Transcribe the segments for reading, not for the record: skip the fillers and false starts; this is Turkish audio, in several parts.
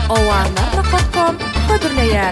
Owanlar.com hödürleýär.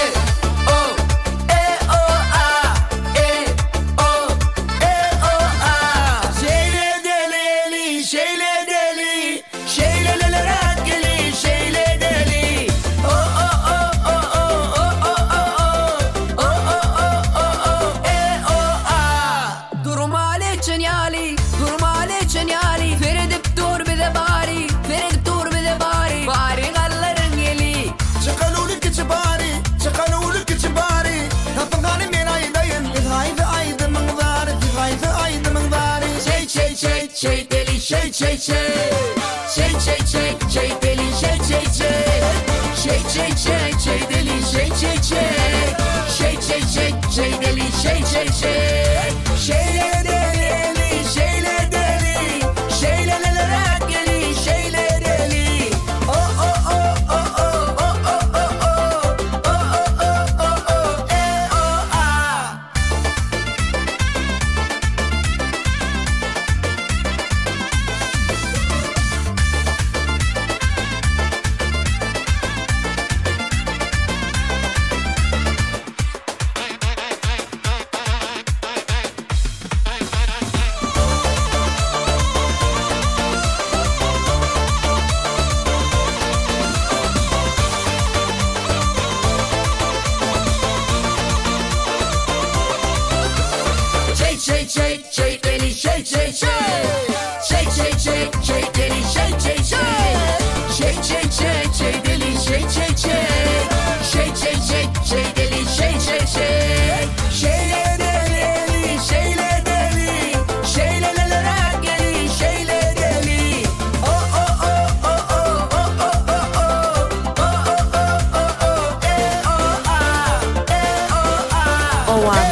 Şey deli şey şey şey şey şey şey şey deli şey şey şey şey şey şey şey deli şey şey şey şey şey şey şey deli şey şey şey şeyle deli şeyle deli şeylelere geli şeyle deli o o o o o o o o o o o a Şey deli şey şey şey şey şey şey şey deli şey şey şey şey şey şey şey deli şey şey şey şey şey şey şey deli şey şey şey şeyle deli şeyle deli şeylelere geli şeyle deli o o o o o o o o o o o o Owanlar